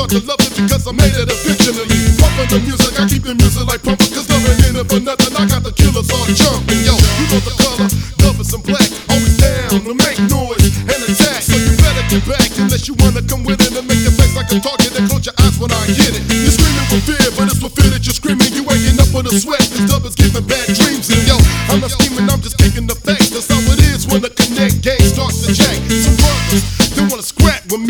start to love it because I made it eventually. Pumping the music, I keep the music like pumping, cause love ain't in it for nothing. I got the killers all jumping, yo. You know the color, love is in black, always down to make noise and attack. So you better get back unless you wanna come with it and make your face like a target and close your eyes when I hit it. You're screaming for fear, but it's for fear that you're screaming. You waking up with a sweat, this dub is giving bad dreams.